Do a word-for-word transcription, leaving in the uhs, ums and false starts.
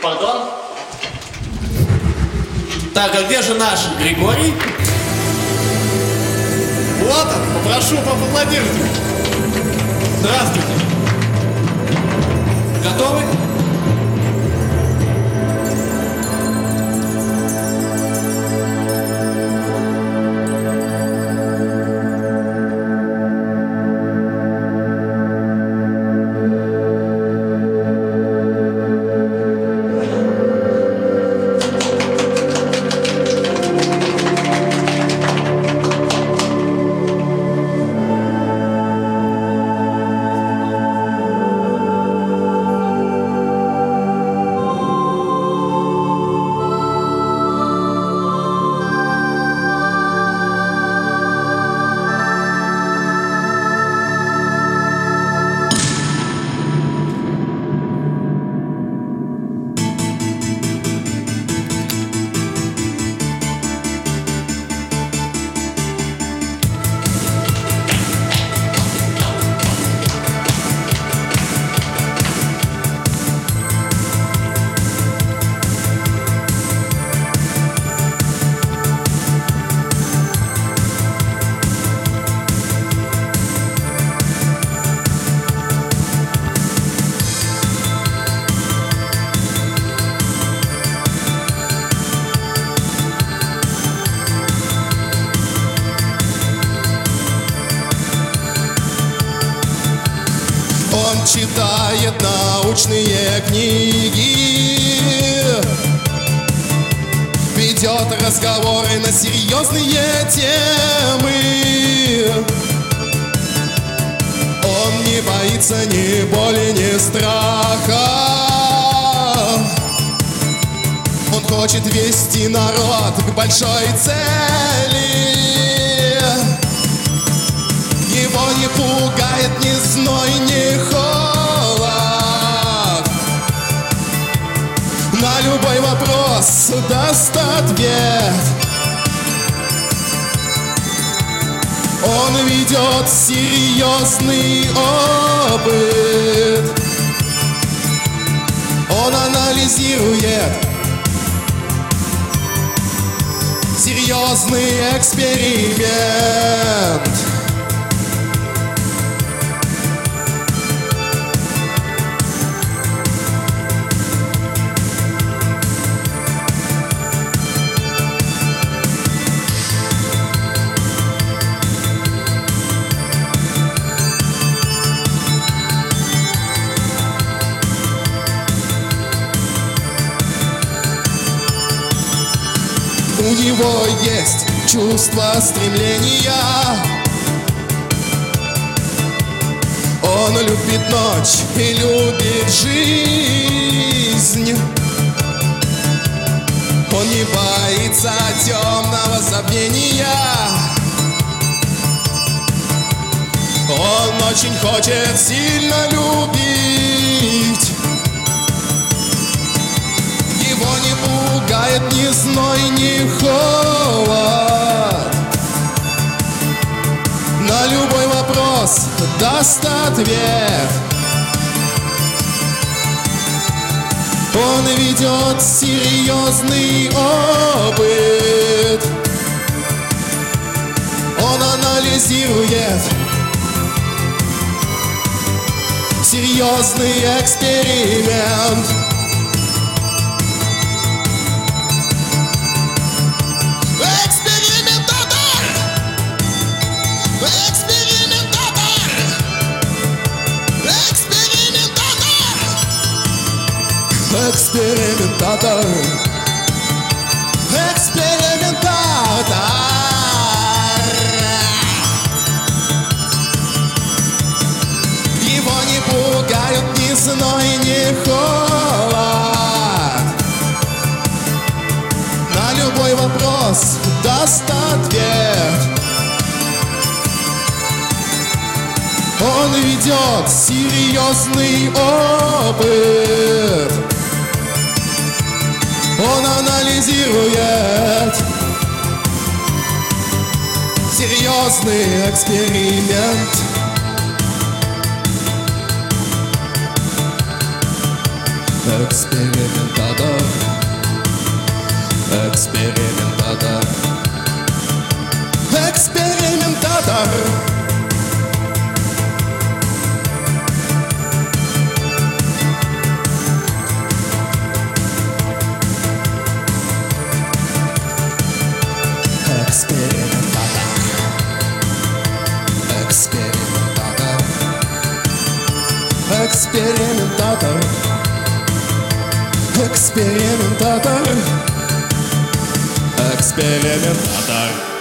Пардон? Так, а где же наш Григорий? Вот он, попрошу поаплодировать. Здравствуйте. Готовы? Он читает научные книги, ведет разговоры на серьезные темы. Он не боится ни боли, ни страха. Он хочет вести народ к большой цели. Его не пугает ни зной, ни холод. На любой вопрос даст ответ. Он ведет серьезный опыт. Он анализирует серьезный эксперимент. У него есть чувство стремления. Он любит ночь и любит жизнь. Он не боится темного забвения. Он очень хочет сильно любить. Его не пугает ни зной, ни холод. На любой вопрос даст ответ. Он ведет серьезный опыт. Он анализирует серьезный эксперимент. Экспериментатор, экспериментатор. Его не пугают ни зной, ни холод. На любой вопрос даст ответ. Он ведет серьезный опыт. Он анализирует серьезный эксперимент. Экспериментатор. Экспериментатор. Экспериментатор. Экспериментатор. Экспериментатор. Экспериментатор. Экспериментатор. Экспериментатор.